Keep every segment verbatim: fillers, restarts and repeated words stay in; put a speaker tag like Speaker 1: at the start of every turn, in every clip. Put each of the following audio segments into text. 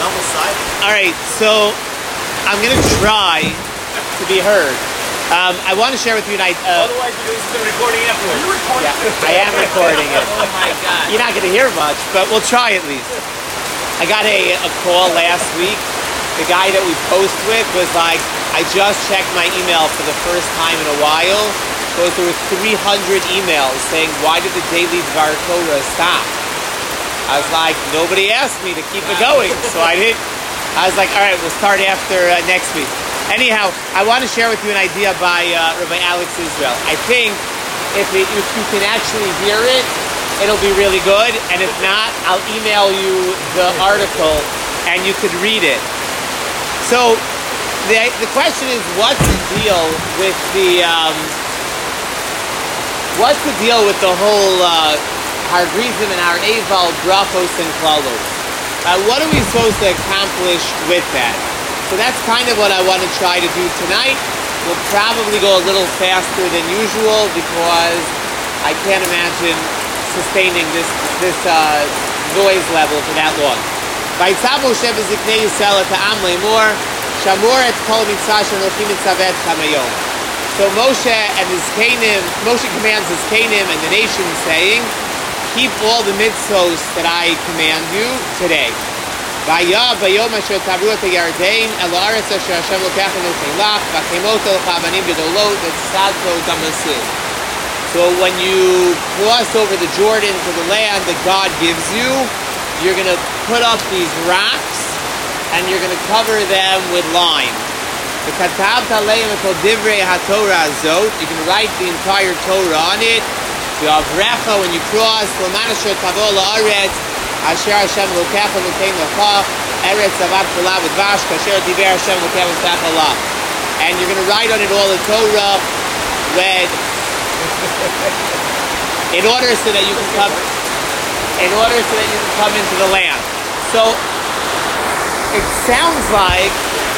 Speaker 1: almost silent.
Speaker 2: All right, so I'm going to try to be heard. Um, I want to share with you an idea. Uh,
Speaker 1: Otherwise, you're doing some recording afterwards. Are you recording?
Speaker 2: Yeah, I am recording it.
Speaker 1: Oh my God.
Speaker 2: You're not going to hear much, but we'll try at least. I got a, a call last week. The guy that we post with was like, I just checked my email for the first time in a while. Goes through three hundred emails saying, why did the daily Dvar Torah stop? I was like, nobody asked me to keep it going, so I didn't. I was like, all right, we'll start after uh, next week. Anyhow, I want to share with you an idea by uh, Rabbi Alex Israel. I think if, it, if you can actually hear it, it'll be really good. And if not, I'll email you the article and you could read it. So the, the question is, what's the deal with the um, what's the deal with the whole uh, Har Grizim and Har Eval brachos and klalos? Uh, what are we supposed to accomplish with that? So that's kind of what I want to try to do tonight. We'll probably go a little faster than usual because I can't imagine sustaining this this uh, noise level for that long. Vayitzav Moshe b'ziknei Yisrael et ha'am le'mor shamor et kol mitzvah shenochim mitzavet kamayom. So Moshe and his Kenim, Moshe commands his Kenim and the nation saying, keep all the mitzvos that I command you today. Vaya bayom asher tavru et Yarden el haaretz asher Hashem lokach notei lach v'chemoto l'chavanim gedolot v'tzadto damasid. So when you cross over the Jordan to the land that God gives you, you're going to put up these rocks and you're going to cover them with lime. V'katavt aleim et kol divrei haTorah azot. You can write the entire Torah on it. V'avrecha when you cross l'man asher tavo la'aretz Asher Hashem lokach notei lecha eretz zavat kula v'dvash kasher diver Hashem lokach notei lecha. And you're going to write on it all the Torah when in order so that you can come in order so that you can come into the land. So it sounds like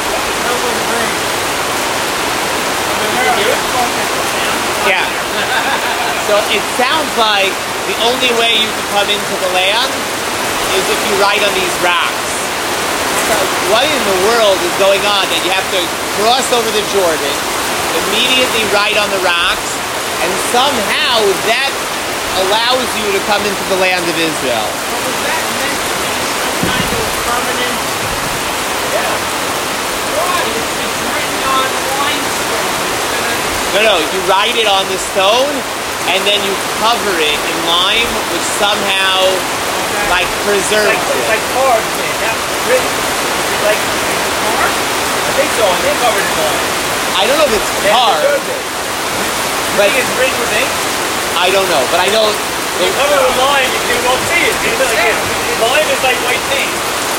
Speaker 2: yeah. So it sounds like the only way you can come into the land is if you ride on these rocks. So what in the world is going on that you have to cross over the Jordan, immediately ride on the rocks, and somehow that allows you to come into the land of Israel?
Speaker 3: But was that meant to be some kind of permanent?
Speaker 1: Yeah.
Speaker 3: Why? It's, it's written on limestone.
Speaker 2: No, no, you write it on the stone, and then you cover it in lime, which somehow,
Speaker 3: Okay.
Speaker 2: like, preserves
Speaker 1: It's like,
Speaker 2: it.
Speaker 1: it's like carved, man. That's written. It's like,
Speaker 3: Mark?
Speaker 1: I think so. And they covered it on.
Speaker 2: I don't know if it's
Speaker 1: They
Speaker 2: carved,
Speaker 1: preserved it. You
Speaker 2: but
Speaker 1: think it's written with ink?
Speaker 2: I don't know. But I know.
Speaker 1: You cover it with lime, you won't see it. It's like it. Lime is like white paint.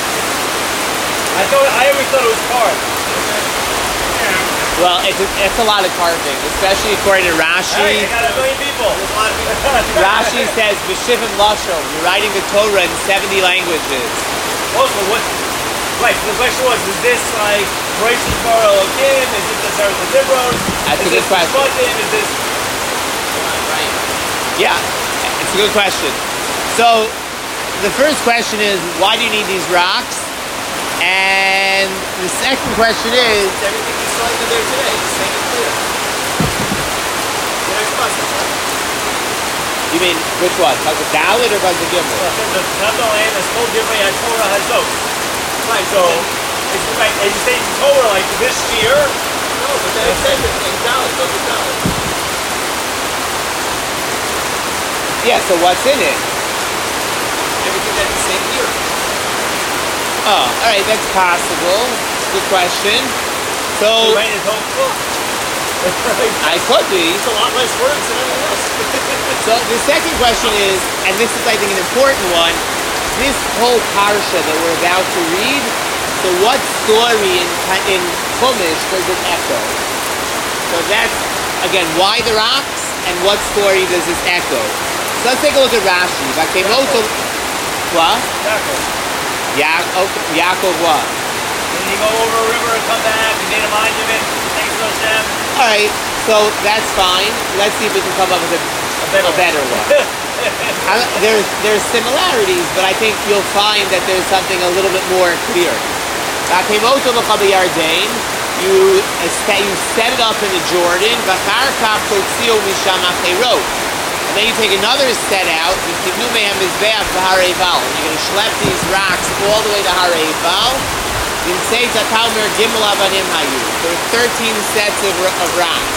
Speaker 1: I thought I always thought it was carved.
Speaker 2: Well, it's a, it's a lot of carving, especially according to
Speaker 1: Hey,
Speaker 2: Rashi.
Speaker 1: I got a million people. There's a lot of people.
Speaker 2: Rashi says B'shivim lashon. You're writing the Torah in seventy languages.
Speaker 1: Also, what? Right. So the question was: is this like Roishis Bar Elokim? Is this the Sarah Dibros?
Speaker 2: That's
Speaker 1: is
Speaker 2: a good
Speaker 1: this
Speaker 2: question.
Speaker 1: Shvatim? Is this?
Speaker 3: Right.
Speaker 2: Yeah, it's a good question. So, the first question is, why do you need these rocks? And the second question is,
Speaker 1: It's everything you saw in there today. Just make it clear. The next question.
Speaker 2: you mean, which one? Buzz Dalit or Buzz Gimel?
Speaker 1: The Tabdolan is called different at Torah Hazot. Right. So, it's like as you say in Torah, like this year. No, but then it says it in Dalit. Go to Dalit.
Speaker 2: Yeah, so what's in it?
Speaker 1: Everything that's the same year.
Speaker 2: Oh, alright, that's possible. Good question. So,
Speaker 1: You write his whole book.
Speaker 2: I could be.
Speaker 1: It's a lot less words than anything else.
Speaker 2: So, the second question is, and this is, I think, an important one, this whole parsha that we're about to read, so what story in, in Chumash does it echo? So that's, again, why the rocks, and what story does this echo? So let's take a look at Rashi. Vakemoto, what?
Speaker 1: Yaakov.
Speaker 2: Yaakov, Yaakov what?
Speaker 1: Then you go over a river and come back and made a monument. Thanks to Hashem.
Speaker 2: Alright, so that's fine. Let's see if we can come up with a,
Speaker 1: A better,
Speaker 2: a better one. I, there's there's similarities, but I think you'll find that there's something a little bit more clear. You you set it up in the Jordan, and then you take another set out. You're going to schlep these rocks all the way to Har Eival. There are thirteen sets of, of rocks.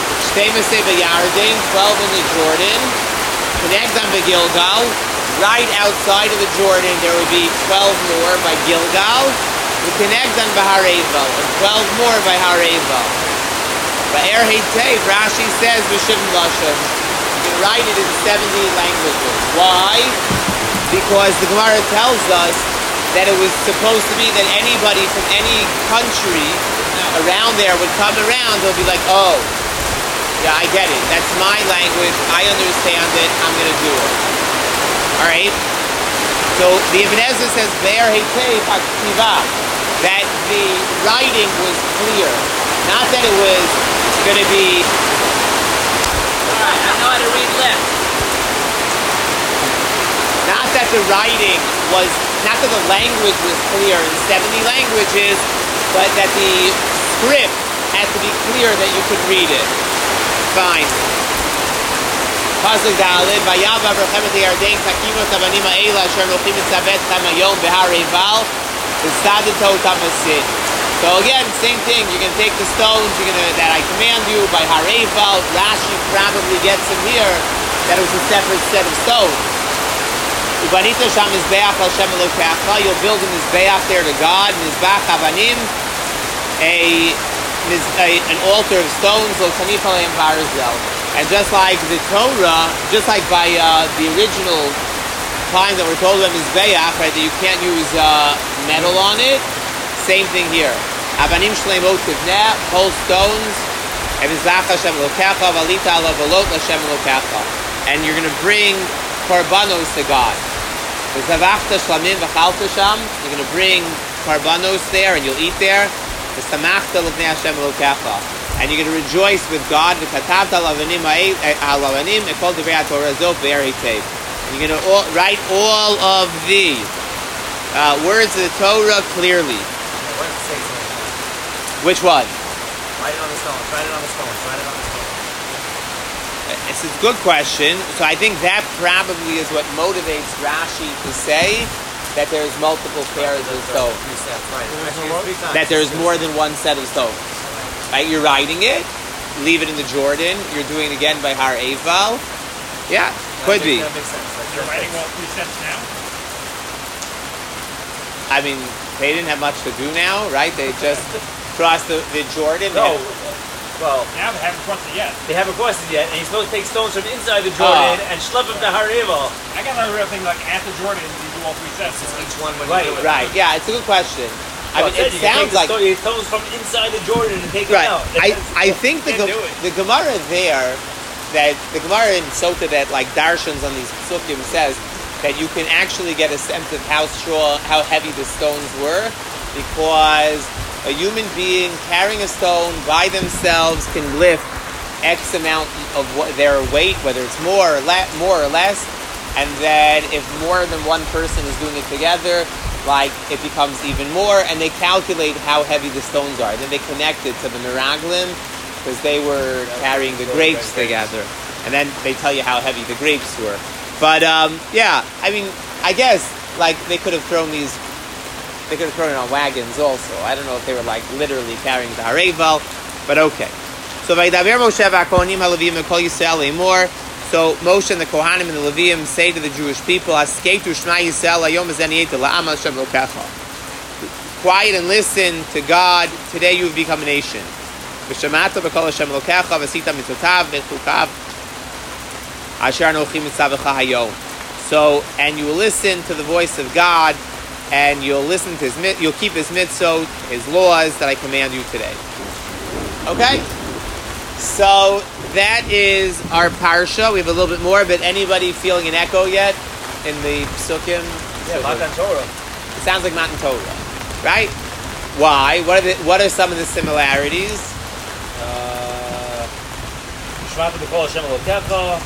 Speaker 2: twelve in the Jordan. Connect them to Gilgal. Right outside of the Jordan, there would be twelve more by Gilgal. We connect them by Har Eival, and twelve more by Har Eival. By Er Heitev, Rashi says B'Shivim Lashon. You can write it in seventy languages. Why? Because the Gemara tells us that it was supposed to be that anybody from any country around there would come around. They'll be like, oh, yeah, I get it. That's my language. I understand it. I'm going to do it. All right? So the Ibn Ezra says, Be'er Heitev HaKtivah, that the writing was clear. Not that it was going to be...
Speaker 3: All right, I know how to read left.
Speaker 2: Not that the writing was... Not that the language was clear in seventy languages, but that the script had to be clear that you could read it. Fine. Pasuk Daled, Vayav Avrochem et Yarden Takimot Avanim Ha'ela Asher Nochim Mitzabet Chem Hayom Behar Eival V'Sadeto Tamasid. So again, same thing. You're going to take the stones. You're going to that I command you by Har Eival. Rashi probably gets in here that it was a separate set of stones. Ubanita Sham Mizbeach Al Shem Elokecha. You'll build a Mizbeach there to God. Mizbeach Avanim, a, a an altar of stones. Lo Tanif Aleim Barzel. And just like the Torah, just like by uh, the original time that we're told about Mizbeach, right, that you can't use uh, metal on it, same thing here. Avanim Shleimot Tivneh, whole stones, and Mizbeach Hashem Elokecha, Valita Alav Alot Hashem Elokecha. And you're going to bring korbanos to God. You're going to bring korbanos there, and you'll eat there. And you're going to rejoice with God. And you're going to all, write all of the uh, words of the Torah clearly. Which one?
Speaker 1: Write it on the stone. Write it on the stone. Write it on the stone.
Speaker 2: It's a good question. So I think that probably is what motivates Rashi to say that there's multiple pairs of stones. That there's more than one set of stones. Right? You're writing it, leave it in the Jordan. You're doing it again by Har Eival. Yeah, could be.
Speaker 1: That makes sense.
Speaker 3: You're writing all three sets now?
Speaker 2: I mean, they didn't have much to do now, right? They just crossed the, the Jordan.
Speaker 1: No. Well,
Speaker 3: now they haven't crossed it yet.
Speaker 1: They haven't crossed it yet, and he's supposed to take stones from inside the Jordan
Speaker 2: oh.
Speaker 1: and schlep them to Har Eival.
Speaker 3: I got another real thing like after Jordan, you do all three sets.
Speaker 1: It's each one when
Speaker 2: right,
Speaker 1: you do it.
Speaker 2: Right, yeah, it's a good question. I
Speaker 1: Well,
Speaker 2: mean, it
Speaker 1: you
Speaker 2: sounds
Speaker 1: can take
Speaker 2: like...
Speaker 1: the stones from inside the Jordan and take
Speaker 2: Right,
Speaker 1: them out.
Speaker 2: I, I think the,
Speaker 3: Can't
Speaker 2: Ge-
Speaker 3: do it.
Speaker 2: the Gemara there, that the Gemara in Sota that like Darshans on these Psukim says that you can actually get a sense of how strong, how heavy the stones were, because a human being carrying a stone by themselves can lift X amount of what their weight, whether it's more or less, more or less, and then if more than one person is doing it together, like it becomes even more, and they calculate how heavy the stones are. And then they connect it to the Meraglim because they were carrying the grapes together, and then they tell you how heavy the grapes were. But um, yeah, I mean, I guess like they could have thrown these. They could have thrown it on wagons also. I don't know if they were like literally carrying the Har Eival, but okay. So Vaydaber Moshe v'Kohanim haLevim v'Kol Yisrael Emor. So Moshe and the Kohanim and the Levim say to the Jewish people, Askeitu Shema Yisrael Hayom Azenieta La'am Hashem Lokecha. Quiet and listen to God. Today you have become a nation. V'Shemata b'Kol Hashem Lokecha v'Asita Mitzotav v'Chukav Asher Anochi Mitzavecha Hayom. So, and you will listen to the voice of God, and you'll listen to his, you'll keep his mitzvot, his laws that I command you today. Okay? So, that is our parsha. We have a little bit more, but anybody feeling an echo yet in the psukim?
Speaker 1: Yeah, Matan Torah.
Speaker 2: It sounds like Matan Torah, right? Why? What are the, what are some of the similarities?
Speaker 1: Shmata b'Kol Hashem Elokecha.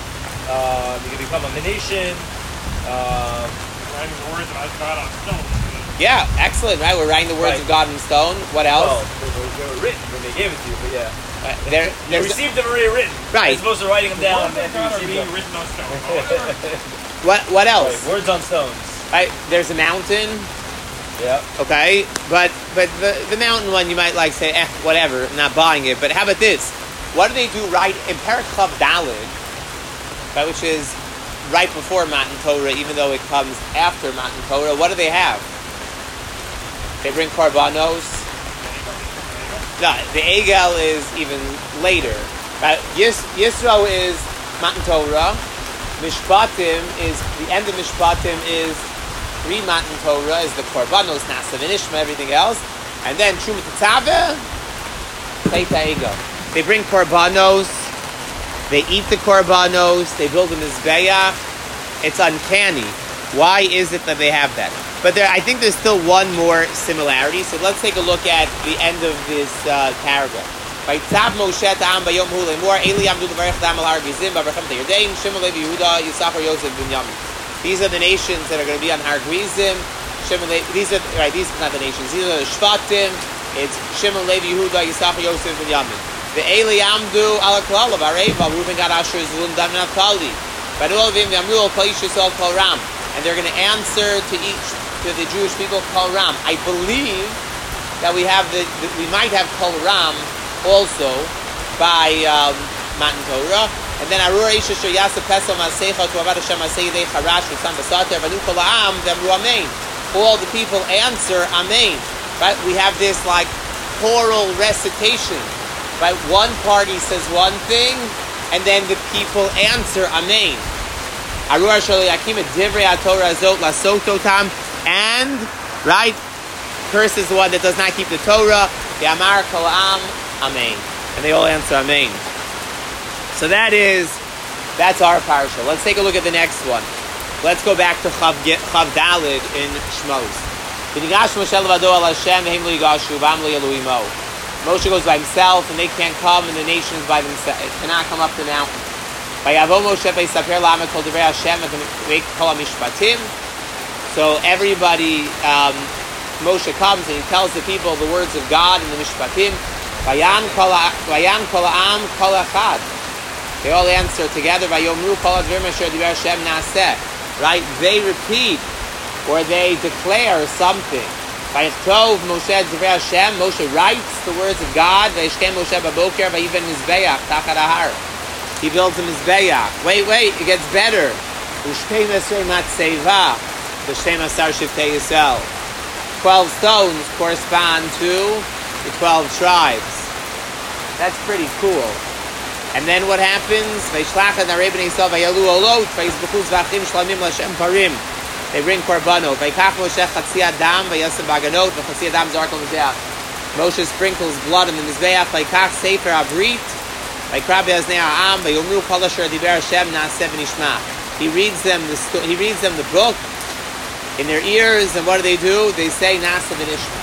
Speaker 1: Um, you can become a nation. Um,
Speaker 3: Writing the words of God on stone.
Speaker 2: Yeah, excellent, right? We're writing the words
Speaker 1: Right.
Speaker 2: of God in stone. What else?
Speaker 1: well, they were, they were written when they gave it to you, but yeah.
Speaker 2: Uh, there,
Speaker 1: You
Speaker 2: there's,
Speaker 1: received them already written.
Speaker 2: Right.
Speaker 1: As opposed to writing them down
Speaker 3: Words of
Speaker 1: after you
Speaker 3: God are
Speaker 1: received
Speaker 3: being
Speaker 1: them.
Speaker 3: written on stone. However,
Speaker 2: what, what else?
Speaker 1: Right, words on stones.
Speaker 2: Right, there's a mountain,
Speaker 1: Yeah.
Speaker 2: okay? But but the, the mountain one, you might like say, eh, whatever, I'm not buying it. But how about this? What do they do right in Perek Chav Daled, right, which is right before Matan Torah, even though it comes after Matan Torah? What do they have? They bring korbanos. No, the Egel is even later. Right? Yis, Yisro is Matan Torah. Mishpatim is, the end of Mishpatim is pre Matan Torah, is the korbanos, Nasav and Ishma, everything else. And then Shumat Tzaveh, Kleita Egel. They bring korbanos, they eat the korbanos, they build a mizbeach. It's uncanny. Why is it that they have that? But there, I think there's still one more similarity. So let's take a look at the end of this uh, paragraph. By Tzav Moshe Ta'am Bayom Hu Lemor Eli Amdu Levarech Dam Al Har Gizim Bavrachem Te'Yerdein Shimon Levi Yehuda Yisachar Yosef Binyamin. These are the nations that are going to be on Har Grizim. Shimon Levi. These are right. These are not the nations. These are the Shvatim. It's Shimon Levi Yehuda Yisachar Yosef Binyamin. The Eli Amdu Al Klal of Areva Reuben Gad Asher Zulun Dam Naphtali. Barulavim Yamru Al Kol Yisrael Kol Ram. And they're going to answer to each, to the Jewish people, Kol Ram. I believe that we have the, that we might have Kol Ram also by um, Matan Torah. And then Arur Isha Shor Yaseh Pesel Masecha to Avad Hashem Masei Lei Charash V'Tzam Basater V'Nu Kol Ha'am V'Amru Amen. All the people answer Amen. Right? We have this like choral recitation. Right? One party says one thing, and then the people answer Amen. Arur Sholi Yakim Divrei HaTorah Zot Lasototam, and right, curse is the one that does not keep the Torah. The Amar Kol Am Amen, and they all answer Amen. So that is that's our parsha. Let's take a look at the next one. Let's go back to Chav, Chav Daled in Shmos. V'nigash Moshe levado al Hashem v'hem lo yigashu v'am lo Elohimo. Moshe goes by himself, and they can't come, and the nations by themselves cannot come up the mountain. So everybody, um, Moshe comes and he tells the people the words of God in the Mishpatim. They all answer together. Right? They repeat or they declare something. Moshe writes the words of God. He builds a mizbeach. Wait, wait, it gets better. Twelve stones correspond to the twelve tribes. That's pretty cool. And then what happens? They bring korbanot. Moshe sprinkles blood in the mizbeach. Sefer Abrit. He reads them the he reads them the book in their ears, and what do they do? They say Nasa v'nishma.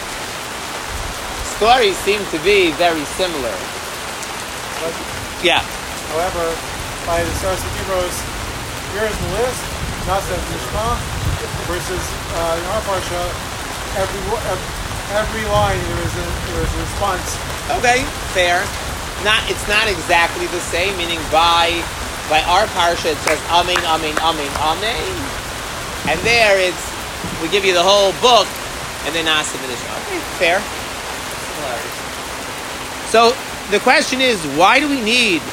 Speaker 2: Stories seem to be very similar.
Speaker 4: But,
Speaker 2: yeah.
Speaker 4: However, by the source of Hebrews, here is the list: Nasa v'nishma versus uh, in our parsha. Every every line there is a there is a response.
Speaker 2: Okay, fair. Not, it's not exactly the same, meaning by by our parsha it says Amen, Amen, Amen, Amen. And there it's, we give you the whole book, and then Nasa v'nishma. Okay, fair. So the question is, why do we need,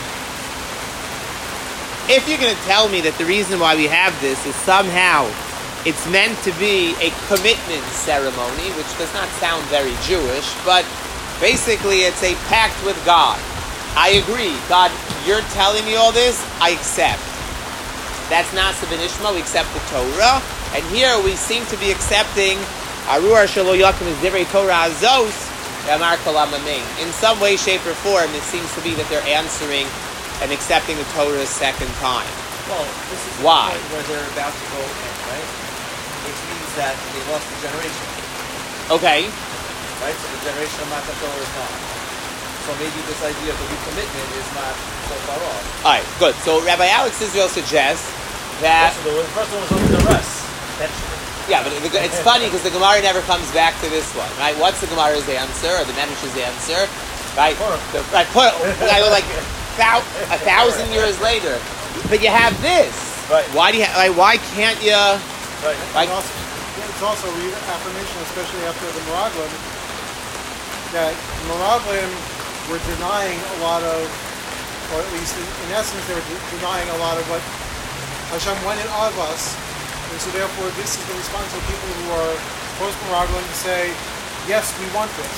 Speaker 2: if you're going to tell me that the reason why we have this is somehow it's meant to be a commitment ceremony, which does not sound very Jewish, but basically it's a pact with God. I agree. God, you're telling me all this, I accept. That's Nasa v'nishma, we accept the Torah. And here we seem to be accepting Arur Shelo Yakim is Divrei Torah Azos, Amar Kol Am Amen. In some way, shape, or form, it seems to be that they're answering and accepting the Torah a second time.
Speaker 5: Well, this is
Speaker 2: Why?
Speaker 5: the point where they're about to go in, right? Which means that they lost the generation.
Speaker 2: Okay.
Speaker 5: Right? So the generation of Matan Torah is gone.
Speaker 2: So
Speaker 5: So maybe this idea of the recommitment is not so far off.
Speaker 2: All right, good. So Rabbi Alex Israel suggests that.
Speaker 1: Also, the first one was on the rest. That's
Speaker 2: Yeah, but the, it's funny because the Gemara never comes back to this one, right? What's the Gemara's answer, or the Medrash's answer, right? The, right, put I go like thou, a thousand years later, but you have this.
Speaker 1: Right.
Speaker 2: Why do you? Like, why can't you?
Speaker 1: right.
Speaker 2: Like,
Speaker 4: And also, it's also reaffirmation, especially after the Meraglim, that Meraglim were denying a lot of, or at least in, in essence, they were de- denying a lot of what Hashem wanted of us. And so therefore, this is the response of people who are post-Meraglim to say, yes, we want this.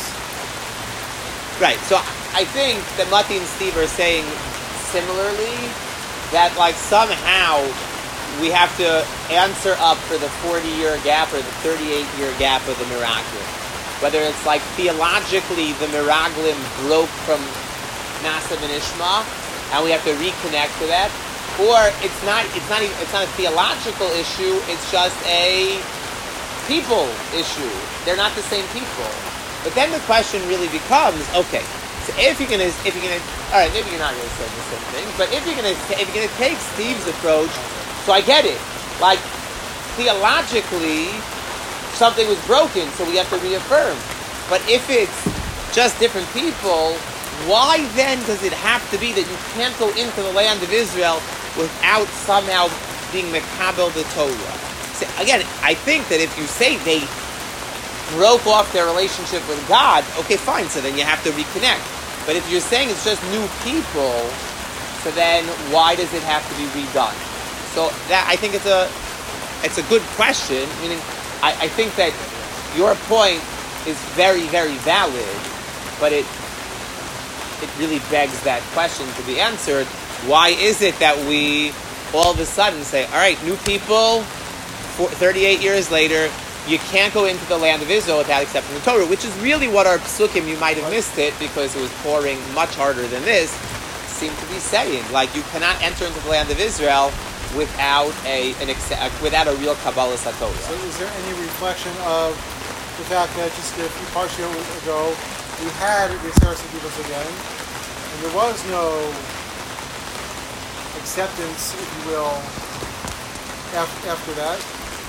Speaker 2: right. So I think that Mati and Steve are saying similarly that like somehow we have to answer up for the forty-year gap or the thirty-eight year gap of the Meraglim. Whether it's like theologically the Meraglim broke from Nasa and Ishma, and we have to reconnect to that, or it's not. It's not. Even, it's not a theological issue. It's just a people issue. They're not the same people. But then the question really becomes: okay, so if you're gonna, if you're gonna, all right, maybe you're not really saying the same thing. But if you're gonna, if you're gonna take Steve's approach, so I get it. Like theologically, something was broken, so we have to reaffirm. But if it's just different people, why then does it have to be that you can't go into the land of Israel without somehow being mekabel the Torah? So again, I think that if you say they broke off their relationship with God, okay, fine, so then you have to reconnect. But if you're saying it's just new people, so then why does it have to be redone? So that I think it's a it's a good question, meaning I, I think that your point is very, very valid, but it it really begs that question to be answered. Why is it that we all of a sudden say, all right, new people, for thirty-eight years later, you can't go into the land of Israel without accepting the Torah, which is really what our psukim, you might have missed it because it was pouring much harder than this, seem to be saying. Like, you cannot enter into the land of Israel without a an without a real Kabbalah Satorah.
Speaker 4: So is there any reflection of the fact that just a few partial ago, we had the Aseret Givos again, and there was no acceptance, if you will, af- after that?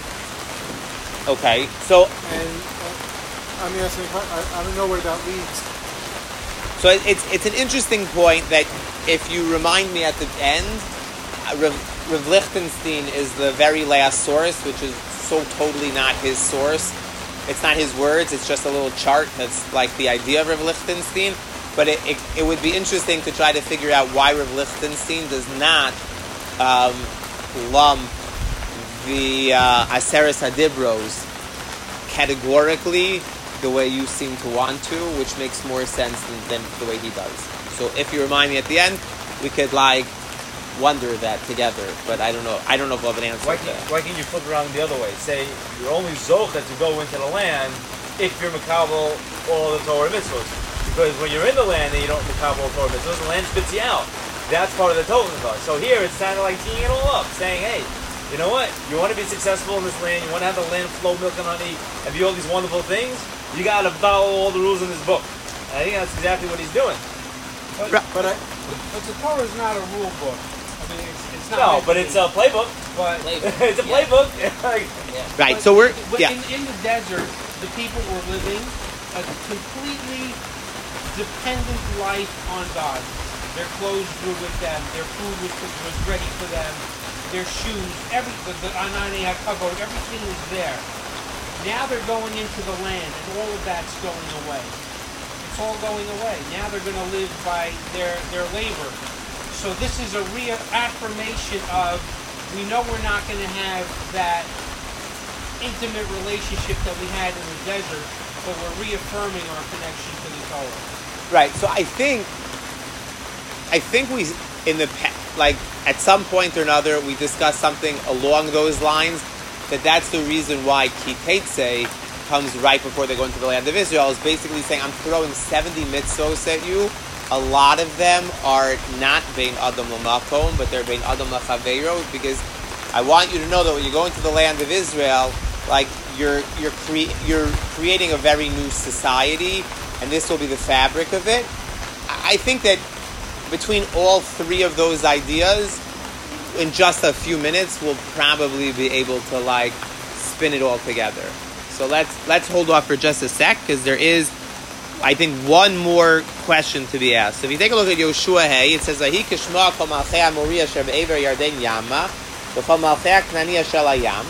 Speaker 2: Okay, so
Speaker 4: And uh, I mean, that's, I, I don't know where that leads.
Speaker 2: so it- it's it's an interesting point that if you remind me at the end, uh, Rav, Rav Lichtenstein is the very last source, which is so totally not his source. It's not his words. It's just a little chart that's like the idea of Rav Lichtenstein. But it, it, it would be interesting to try to figure out why Rav Lichtenstein does not um, lump the uh, Aseres Hadibros categorically the way you seem to want to, which makes more sense than, than the way he does. So if you remind me at the end, we could like wonder that together. But I don't know. I don't know if I'll have an answer
Speaker 1: Why
Speaker 2: to
Speaker 1: can't,
Speaker 2: that.
Speaker 1: why can't you flip it around the other way? Say you're only zocha to go into the land if you're makabel all the Torah mitzvahs. Because when you're in the land and you don't makabel Torah mitzvahs, the land spits you out. That's part of the Torah mitzvah. So here it's kind of like teeing it all up, saying, hey, you know what? You want to be successful in this land. You want to have the land flow milk and honey and be all these wonderful things. You got to follow all the rules in this book. And I think that's exactly what he's doing.
Speaker 3: But,
Speaker 2: Right.
Speaker 4: But I,
Speaker 3: but the Torah is not a rule book. I mean, it's, it's not.
Speaker 1: No,
Speaker 3: meant
Speaker 1: but
Speaker 3: to
Speaker 1: it's
Speaker 3: be.
Speaker 1: a playbook.
Speaker 3: But
Speaker 1: It's a playbook. Like,
Speaker 2: Right.
Speaker 3: But-
Speaker 2: So we're
Speaker 3: but
Speaker 2: yeah.
Speaker 3: in, in the desert, the people were living a completely dependent life on God. Their clothes were with them. Their food was, was ready for them. Their shoes, every the, the Anani HaKavod, everything was there. Now they're going into the land, and all of that's going away. It's all going away. Now they're going to live by their their labor. So this is a reaffirmation of, we know we're not going to have that intimate relationship that we had in the desert, but we're reaffirming our connection to the Torah.
Speaker 2: Right. So I think, I think we in the pa- like at some point or another we discussed something along those lines. That that's the reason why Kitetse comes right before they go into the land of Israel. Is basically saying I'm throwing seventy mitzvos at you. A lot of them are not bein adam l'makom, but they're bein adam l'chaveiro, because I want you to know that when you go into the land of Israel, like you're you're cre- you're creating a very new society, and this will be the fabric of it. I think that between all three of those ideas, in just a few minutes, we'll probably be able to like spin it all together. So let's let's hold off for just a sec, because there is, I think, one more question to be asked. So if you take a look at Yoshua Hey, it says, "Ahi kishma kol malchei Amoria asher be'ever Yarden Yama, v'chol malchei Knania shel hayam."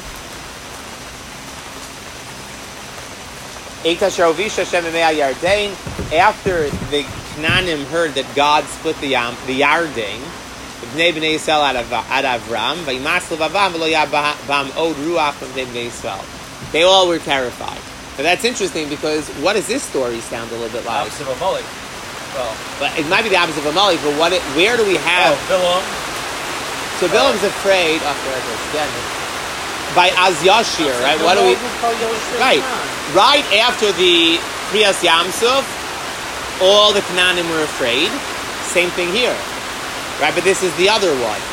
Speaker 2: Eita sharovish Hashem emei Yarden. After the Knaanim heard that God split the Yam, the Yarden, Bnei Bnei Yisrael ad Avram, v'yimas levavam v'lo yah bam od ruach from Bnei Bnei Yisrael. They all were terrified. But that's interesting, because what does this story sound a little bit like?
Speaker 1: Opposite of Amalek. Well,
Speaker 2: But it might be the opposite of Amalek, but what? It, where do we have?
Speaker 1: oh, Bilam.
Speaker 2: So Bilam's afraid. Oh, there it is again. By Az Yashir, right? What do we? Right, right after the Kriyas Yamsuf, all the Canaanim were afraid. Same thing here, right? But this is the other one.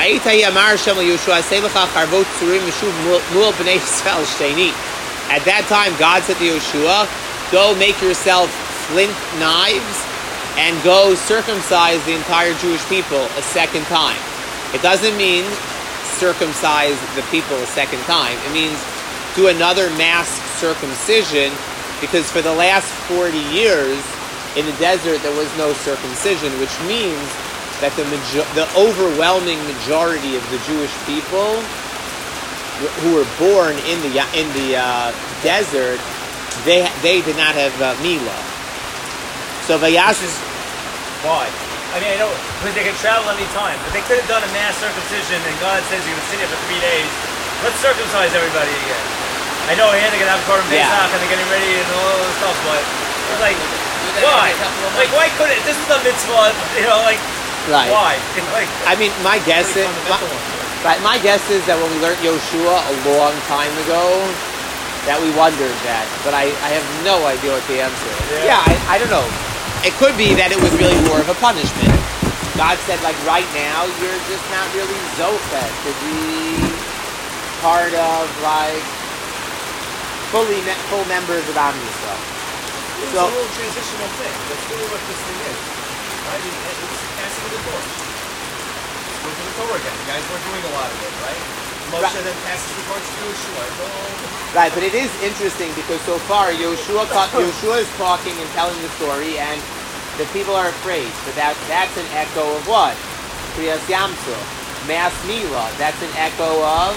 Speaker 2: At that time, God said to Yoshua, "Go make yourself flint knives and go circumcise the entire Jewish people a second time." It doesn't mean circumcise the people a second time. It means do another mass circumcision, because for the last forty years in the desert there was no circumcision, which means that the major- the overwhelming majority of the Jewish people who were born in the in the uh, desert, they they did not have uh, Mila. So Vayash is
Speaker 1: Why? I mean, I know, because they can travel any time. But they could have done a mass circumcision, and God says you're going to sit here for three days. Let's circumcise everybody again. I know here they're going to have Korban
Speaker 2: Yeah.
Speaker 1: Pesach, and they're getting ready and all this stuff, but it's like, why? Like, why couldn't, this is a mitzvah, you know, like,
Speaker 2: right.
Speaker 1: why? It's like,
Speaker 2: I mean, my guess is my, right, my guess is that when we learned Yoshua a long time ago, that we wondered that, but I, I have no idea what the answer is.
Speaker 1: Yeah.
Speaker 2: Yeah, I, I don't know. It could be that it was really more of a punishment. God said, like, right now, you're just not really zochet to be part of, like, fully me- full members of Am Yisrael.
Speaker 5: It's
Speaker 2: So-
Speaker 5: a little transitional thing. That's really what this thing is. Right? It- It's passing the torch. Go to the Torah again. You guys weren't doing a lot of it, right? Moshe
Speaker 2: Right.
Speaker 5: then passes the torch to Yeshua. It's all-
Speaker 2: Right, but it is interesting because so far Yoshua, Yoshua is talking and telling the story, and the people are afraid. But that that's an echo of what? Kriyas Yamsuf, Mas Mila. That's an echo of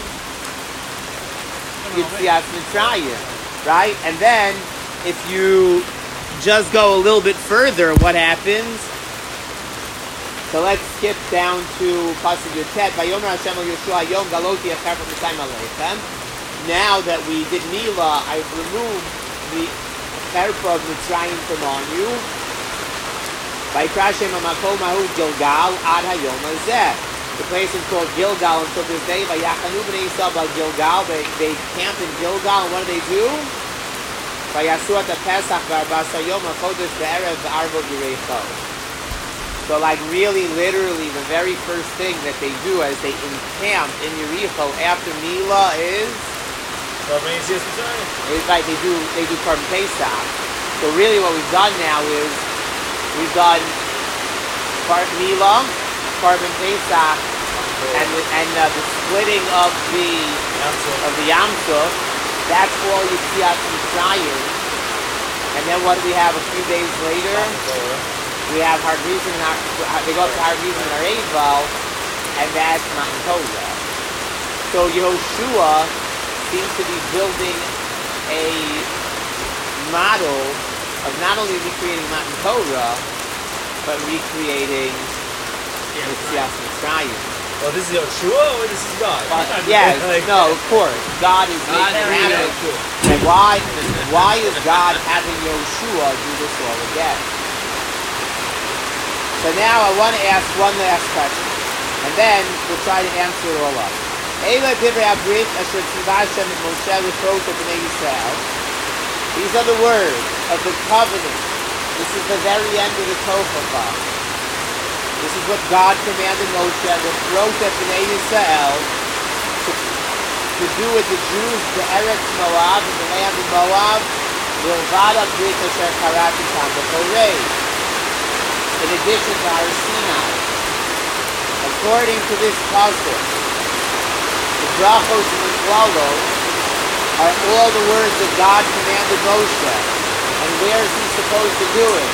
Speaker 2: Yitzias Mitzrayim, right? And then if you just go a little bit further, what happens? So let's skip down to Pasuk Yotet. Vayomer Hashem el Yoshua Yom Galoti Echarpa Mitzrayim Aleichem. Now that we did Mila, I've removed the Cherpa of Mitzrayim from on you. Vayikra Shem HaMakom Ahu Gilgal Ad Hayom Hazeh. The place is called Gilgal until this day. Vayachanu Bnei Yisrael Bal Gilgal. They, they camped in Gilgal, and what do they do? Vayasu at the Pesach V'Arbasa Yom HaChodesh Be'erev V'Arvo Yireicho. So like really, literally, the very first thing that they do as they encamp in Yericho after Mila is,
Speaker 1: Korban Yitzias Mitzrayim.
Speaker 2: is like they do they do Korban Pesach. So really, what we've done now is we've done Korban Mila, Korban Pesach, and the, and uh, the splitting of the of the Yam Suf. That's all Yitzias Mitzrayim. And then what do we have a few days later? We have Har Gerizim and Har, they go up to Har Gerizim and Har Eival, and that's Matan Torah. So Yehoshua seems to be building a model of not only recreating Matan Torah, but recreating Yitzias Mitzrayim.
Speaker 1: Well, this is Yoshua or this is God?
Speaker 2: Uh, yes,
Speaker 1: Like-
Speaker 2: no, of course. God is
Speaker 5: God
Speaker 2: making
Speaker 5: created
Speaker 2: happen.
Speaker 5: Yoshua.
Speaker 2: And why, why is God having Yoshua do this all again? So now I want to ask one last question, and then we'll try to answer it all up. Eila divrei habrit asher tzivah Hashem et Moshe l'frot et bnei Yisrael. These are the words of the covenant. This is the very end of the Tochacha. This is what God commanded Moshe l'frot et bnei Yisrael to, to do with the Jews, the Eretz Moab, in the land of Moab, l'ilvad habrit asher karati tam b'chorei. in addition to Har Sinai. According to this pasuk, the brachos and the klalos are all the words that God commanded Moshe. And where is he supposed to do it?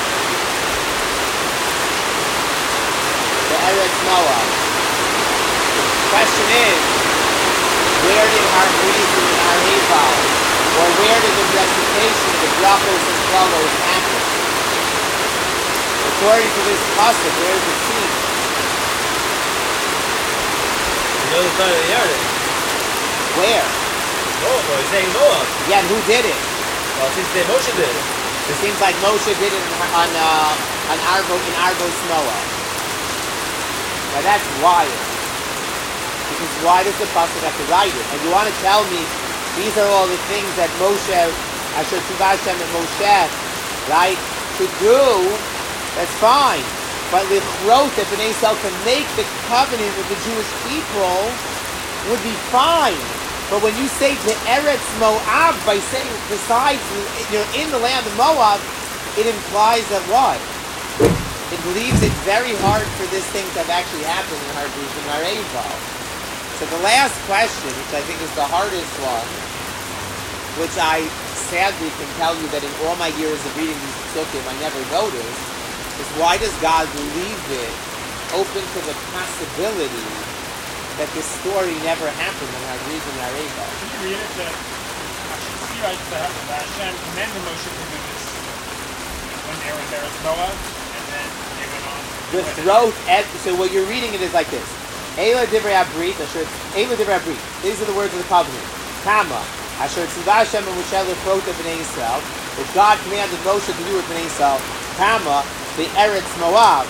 Speaker 2: The Eretz Moab. The question is, where did Har Gerizim and Har Ebal, or where did the recitation of the brachos and klalos happen? According to this pasuk, where is it seen?
Speaker 1: The other side of the Yarden.
Speaker 2: Where?
Speaker 1: Moab, he's saying Moab.
Speaker 2: Yeah, and who did it?
Speaker 1: Well, since they Moshe did it.
Speaker 2: It seems like Moshe did it on uh, on Argo in Argos Moab. Now that's wild. Because why does the pasuk have to write it? And you want to tell me these are all the things that Moshe, Asher Tzivah Hashem and Moshe, right, to do? That's fine. But Lichrot, if an Esau can make the covenant with the Jewish people, would be fine. But when you say to Eretz Moab, by saying besides you're in the land of Moab, it implies that what? It leaves it very hard for this thing to have actually happened in Har Gerizim and Har Ebal. So the last question, which I think is the hardest one, which I sadly can tell you that in all my years of reading these psukim I never noticed, is why does God leave it open to the possibility that this story never happened in Har Gerizim and Har Ebal?
Speaker 6: Can you read it? That Hashem writes that Hashem commanded Moshe to do this when they were in Eretz Moab, and then they went on.
Speaker 2: The throat, ed- so what you're reading it is like this. Eila divrei habrit, asher Eila divrei habrit. These are the words of the covenant. Kama, asher tzivah Hashem and Moshe lechrot b'nei Yisrael, which God commanded Moshe to do with b'nei Yisrael. Kama, the Eretz Moab.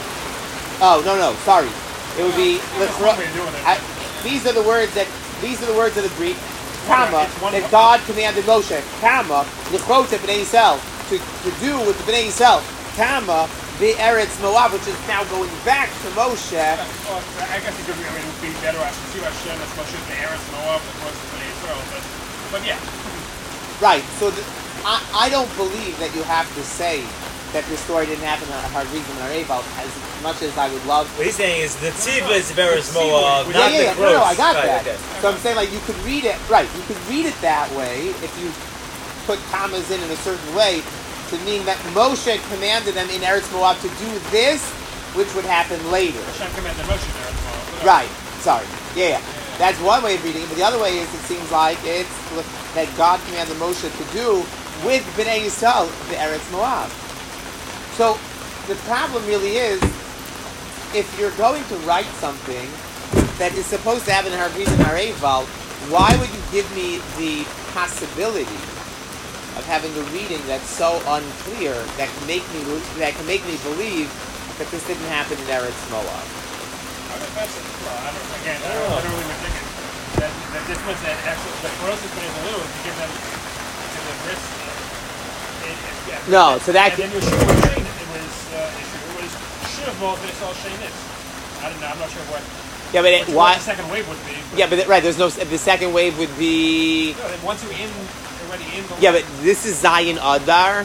Speaker 2: Oh no no sorry. It would be lechrot. I- These are the words that these are the words of the Brit. Kama, that God commanded Moshe. Kama, lechrot b'nei Yisrael, to to do with the b'nei Yisrael. Kama, the Eretz Moab, which is now going back to Moshe.
Speaker 6: Well, I guess it could be, I mean, it would be better as to Hashem as Moshe the Eretz Moab as opposed to Bnei Israel, but, but yeah.
Speaker 2: Right, so the, I, I don't believe that you have to say that the story didn't happen in Har Gerizim and Har Ebal as much as I would love.
Speaker 1: What he's saying is the Tiva is Eretz Moab,
Speaker 2: Yeah,
Speaker 1: not
Speaker 2: yeah, yeah.
Speaker 1: the
Speaker 2: No, no,
Speaker 1: Gross.
Speaker 2: I got
Speaker 1: Right,
Speaker 2: that.
Speaker 1: okay.
Speaker 2: So I'm saying, like, you could read it, right, you could read it that way if you put commas in in a certain way, to mean that Moshe commanded them in Eretz Moab to do this, which would happen later.
Speaker 6: Hashem commanded Moshe in Eretz Moab.
Speaker 2: Right, sorry. Yeah, yeah. That's one way of reading it, but the other way is it seems like it's that God commanded Moshe to do with Bnei Yisrael, the Eretz Moab. So the problem really is, if you're going to write something that is supposed to happen in Har Gerizim and Har Ebal, why would you give me the possibility of having a reading that's so unclear that can make me that can make me believe that this didn't happen in Eretz Moab?
Speaker 6: I mean, that's, well, I don't, again, I don't, I don't really think it, that, that this was an actual, the process when it's a little to give them, to the risk. It, it, yeah,
Speaker 2: No, so that
Speaker 6: and then Yeshua was saying it was, uh, Yeshua was, should have both this all Shainis. I don't know, I'm not sure what,
Speaker 2: yeah, but it,
Speaker 6: what
Speaker 2: why?
Speaker 6: the second wave would be. But,
Speaker 2: Yeah, but it- right, there's no. The second wave would be.
Speaker 6: no, then once you're in, already in the
Speaker 2: Yeah, but this is Zion Adar,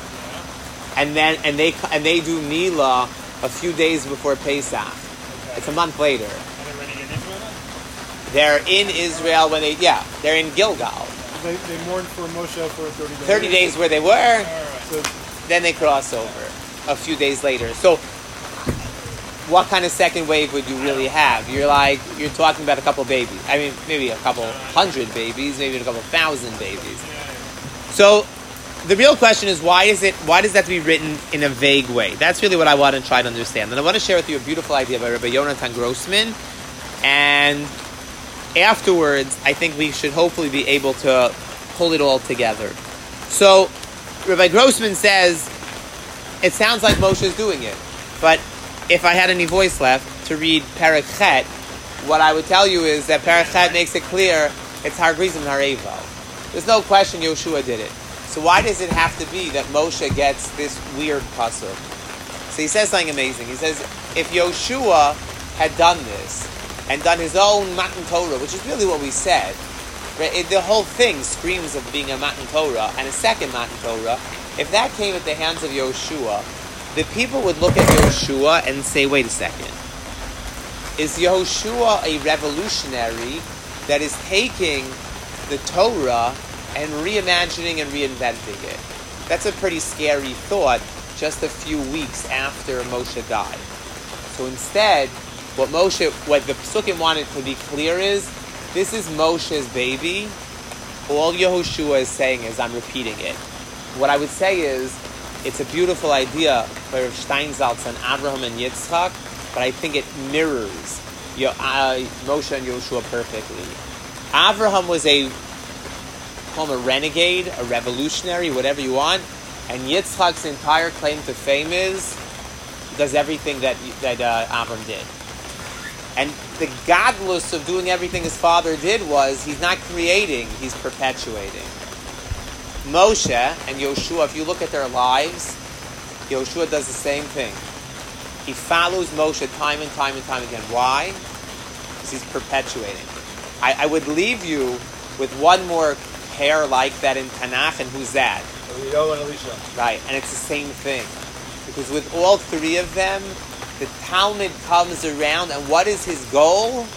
Speaker 2: and then and they and they do Mila a few days before Pesach.
Speaker 6: Okay.
Speaker 2: It's a month later.
Speaker 6: Are they already in Israel then?
Speaker 2: They're in Israel when they yeah they're in Gilgal.
Speaker 4: They, they mourned for Moshe for thirty days.
Speaker 2: Thirty days where they were,
Speaker 6: Alright.
Speaker 4: So
Speaker 2: then they cross over a few days later. So, what kind of second wave would you really have? You're like you're talking about a couple babies. I mean, maybe a couple hundred babies, maybe a couple thousand babies. So, the real question is why is it? Why does that have to be written in a vague way? That's really what I want to try to understand. And I want to share with you a beautiful idea by Rabbi Yonatan Grossman. And afterwards, I think we should hopefully be able to pull it all together. So, Rabbi Grossman says it sounds like Moshe is doing it, but if I had any voice left to read Perek Chet, what I would tell you is that Perek Chet makes it clear it's Har Gerizim and Har Ebal. There's no question Yoshua did it. So why does it have to be that Moshe gets this weird pasuk? So he says something amazing. He says, if Yoshua had done this and done his own Matan Torah, which is really what we said, right? It, the whole thing screams of being a Matan Torah and a second Matan Torah. If that came at the hands of Yoshua, the people would look at Yehoshua and say, wait a second. Is Yehoshua a revolutionary that is taking the Torah and reimagining and reinventing it? That's a pretty scary thought just a few weeks after Moshe died. So instead, what Moshe, what the Psukim wanted to be clear is, this is Moshe's baby. All Yehoshua is saying is, I'm repeating it. What I would say is, it's a beautiful idea for Steinsaltz and Abraham and Yitzchak, but I think it mirrors Yo, uh, Moshe and Yehoshua perfectly. Abraham was a, call him a renegade, a revolutionary, whatever you want, and Yitzchak's entire claim to fame is, he does everything that that uh, Abraham did. And the godless of doing everything his father did was, he's not creating, he's perpetuating. Moshe and Yehoshua, if you look at their lives, Yehoshua does the same thing. He follows Moshe time and time and time again. Why? Because he's perpetuating. I, I would leave you with one more pair like that in Tanakh, and who's that?
Speaker 1: Elio and Elisha.
Speaker 2: Right, and it's the same thing. Because with all three of them, the Talmud comes around, and what is his goal?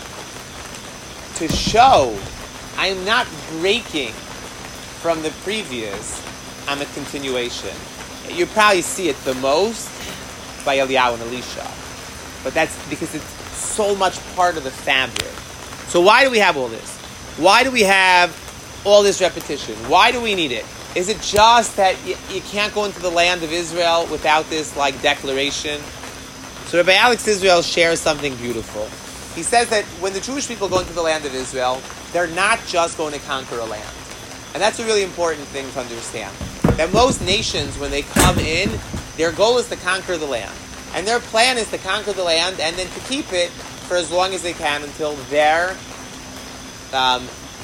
Speaker 2: To show, I am not breaking from the previous, I'm a continuation. You probably see it the most by Eliyahu and Elisha. But that's because it's so much part of the fabric. So why do we have all this? Why do we have all this repetition? Why do we need it? Is it just that you, you can't go into the land of Israel without this like declaration? So Rabbi Alex Israel shares something beautiful. He says that when the Jewish people go into the land of Israel, they're not just going to conquer a land. And that's a really important thing to understand. That most nations, when they come in, their goal is to conquer the land. And their plan is to conquer the land and then to keep it for as long as they can until their um,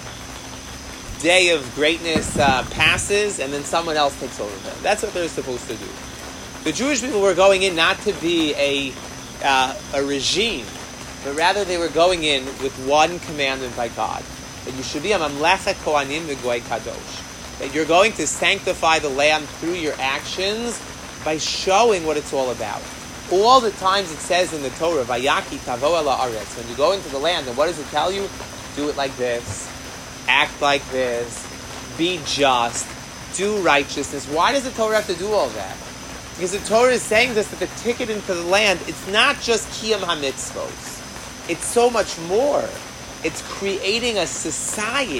Speaker 2: day of greatness uh, passes and then someone else takes over them. That's what they're supposed to do. The Jewish people were going in not to be a uh, a regime, but rather they were going in with one commandment by God. That you should be a mamlechet kohanim v'goy kadosh. That you're going to sanctify the land through your actions by showing what it's all about. All the times it says in the Torah, Vayaki tavo el haaretz, when you go into the land, and what does it tell you? Do it like this, act like this, be just, do righteousness. Why does the Torah have to do all that? Because the Torah is saying this, that the ticket into the land, it's not just kiyam hamitzvos. It's so much more. It's creating a society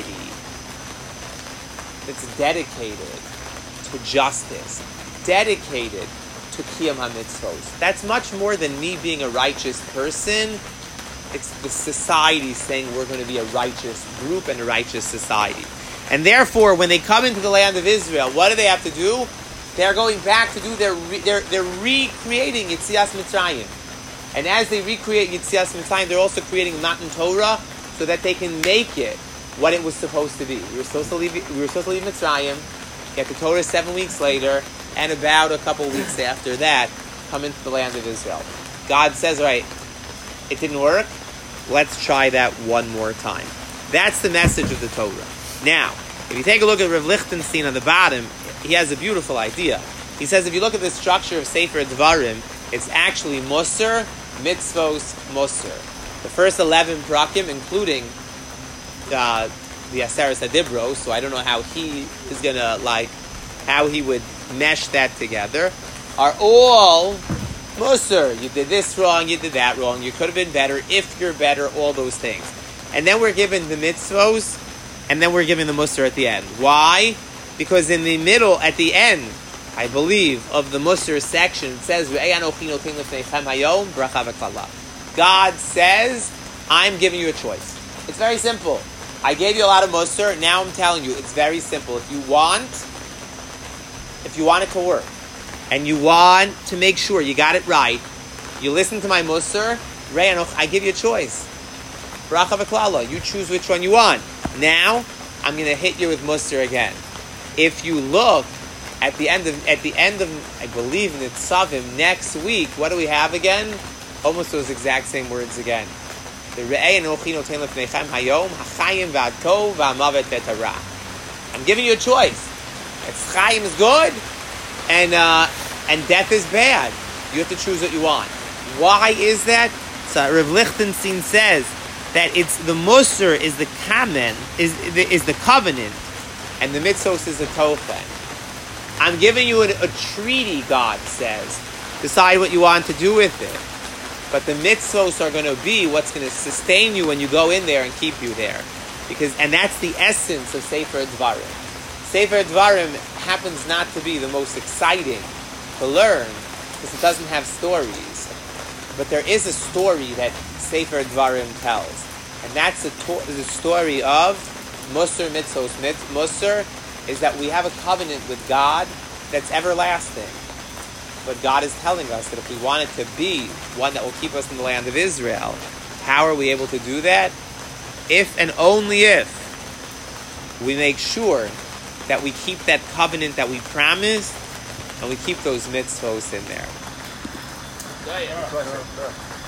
Speaker 2: that's dedicated to justice, dedicated to kiyam hamitzvos. That's much more than me being a righteous person. It's the society saying we're going to be a righteous group and a righteous society. And therefore, when they come into the land of Israel, what do they have to do? They're going back to do their, re, they're, they're recreating Yetzias Mitzrayim. And as they recreate Yetzias Mitzrayim, they're also creating Matan Torah so that they can make it what it was supposed to be. We were supposed to leave, we were supposed to leave Mitzrayim, get the Torah seven weeks later, and about a couple weeks after that, come into the land of Israel. God says, all right, it didn't work, let's try that one more time. That's the message of the Torah. Now, if you take a look at Rav Lichtenstein on the bottom, he has a beautiful idea. He says if you look at the structure of Sefer Dvarim, it's actually Musar, Mitzvos, Musar. The first eleven prakim, including uh, the Aseres HaDibros, so I don't know how he is going to, like, how he would mesh that together, are all Musar. You did this wrong, you did that wrong, you could have been better, if you're better, all those things. And then we're given the Mitzvos, and then we're given the Musar at the end. Why? Because in the middle, at the end, I believe, of the Musar section, it says, God says, I'm giving you a choice. It's very simple. I gave you a lot of Musar, now I'm telling you, it's very simple. If you want, if you want it to work, and you want to make sure you got it right, you listen to my Musar, I give you a choice. Bracha v'klala, you choose which one you want. Now, I'm going to hit you with Musar again. If you look at the end of, at the end of, I believe, Nitzavim next week, what do we have again? Almost those exact same words again. The Re'ei Anochi Noten Lefnechem Hayom Hachayim V'Atov V'Amavet V'Tara. I'm giving you a choice. It's Chaim is good, and uh, and death is bad. You have to choose what you want. Why is that? So Rav Lichtenstein says that it's the Musar is the kamen, is the, is the covenant, and the mitzvos is the tochen. I'm giving you a, a treaty, God says. Decide what you want to do with it. But the mitzvos are going to be what's going to sustain you when you go in there and keep you there. Because, and that's the essence of Sefer Dvarim. Sefer Dvarim happens not to be the most exciting to learn because it doesn't have stories. But there is a story that Sefer Dvarim tells. And that's the, to- the story of Musar Mitzvos. Mit- Musar is that we have a covenant with God that's everlasting. But God is telling us that if we want it to be one that will keep us in the land of Israel, how are we able to do that? If and only if we make sure that we keep that covenant that we promised and we keep those mitzvos in there.
Speaker 5: Yeah, yeah.